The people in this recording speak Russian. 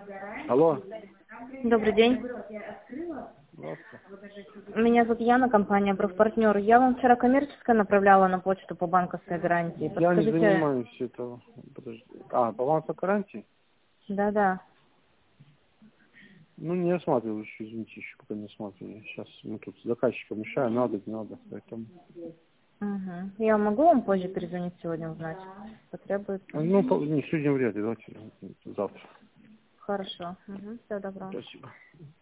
Алло. Добрый день. Здравствуйте. Меня зовут Яна, компания «Профпартнер». Я вам вчера коммерческое направляла на почту по банковской гарантии. Я не Подскажите... занимаюсь этого. Подожди. Баланс по гарантии? Да-да. Ну, не осматривал еще, извините, еще пока не осматривал. Сейчас мы тут с заказчиком мешаем, надо, не надо, поэтому... Угу. Я могу вам позже перезвонить сегодня, узнать? Потребуется? Ну, не, сегодня вряд ли, давайте завтра. Хорошо. Угу. Всего доброго. Спасибо.